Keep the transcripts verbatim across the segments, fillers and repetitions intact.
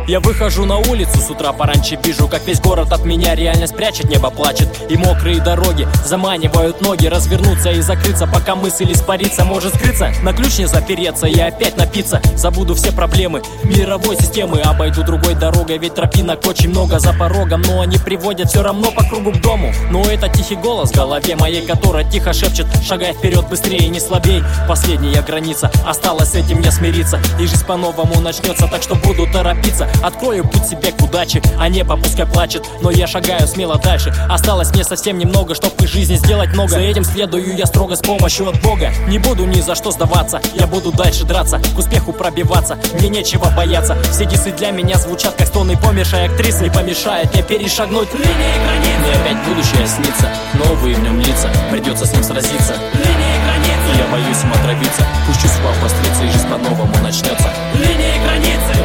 Я выхожу на улицу, с утра пораньше вижу, как весь город от меня реальность прячет, небо плачет. И мокрые дороги заманивают ноги, развернуться и закрыться, пока мысль испарится. Может скрыться, на ключ не запереться и опять напиться. Забуду все проблемы мировой системы, обойду другой дорогой, ведь тропинок очень много за порогом. Но они приводят все равно по кругу к дому. Но это тихий голос в голове моей, который тихо шепчет: шагай вперед быстрее, не слабей. Последняя граница, осталось с этим не смириться. И жизнь по-новому начнется, так что буду торопиться. Открою путь себе к удаче, а небо пускай плачет, но я шагаю смело дальше. Осталось мне совсем немного, чтоб в жизни сделать много. За этим следую я строго с помощью от Бога. Не буду ни за что сдаваться, я буду дальше драться, к успеху пробиваться, мне нечего бояться. Все дисы для меня звучат как стоны помершей актрисы. Не помешает мне перешагнуть линии границ. Мне опять будущее снится, новые в нем лица, придется с ним сразиться. Линии границ. Я боюсь им отравиться, пущу слав пострица, и жизнь по-новому начнется. Линии границы.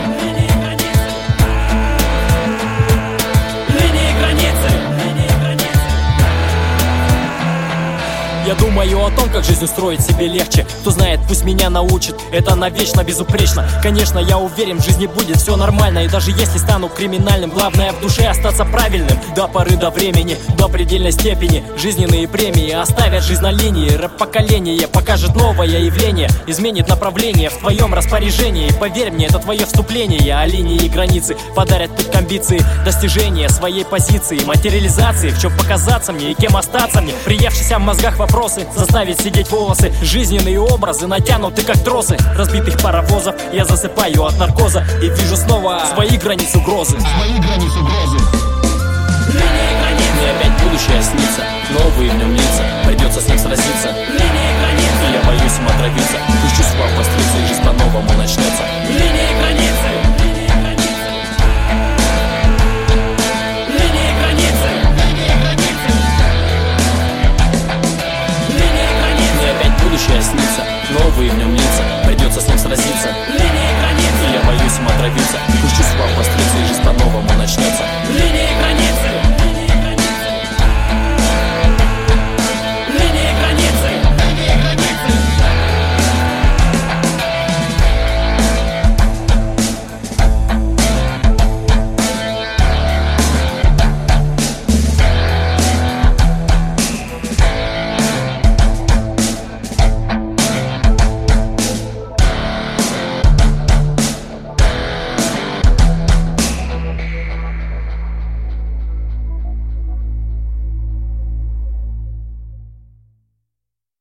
Я думаю о том, как жизнь устроить себе легче. Кто знает, пусть меня научит, это навечно безупречно. Конечно, я уверен, в жизни будет все нормально. И даже если стану криминальным, главное в душе остаться правильным. До поры до времени, до предельной степени. Жизненные премии оставят жизнь на линии. Рэп-поколение покажет новое явление, изменит направление в твоем распоряжении. Поверь мне, это твое вступление. А линии и границы подарят путь к амбиции, достижения своей позиции, материализации, в чем показаться мне и кем остаться мне. Приевшийся в мозгах вопрос заставить сидеть волосы, жизненные образы натянуты как тросы разбитых паровозов. Я засыпаю от наркоза и вижу снова свои границы угрозы. Свои границы угрозы. Мне опять будущее снится, новые в нем лица, придется с ним сразиться. Я боюсь им отравиться, пущу слав пострица, и жизнь по-новому начнется. Линии границы. Будущее снится, новые в нем лица, придется с ним сразиться. Я боюсь им отравиться, пущу слав пострица, и жизнь по-новому начнется.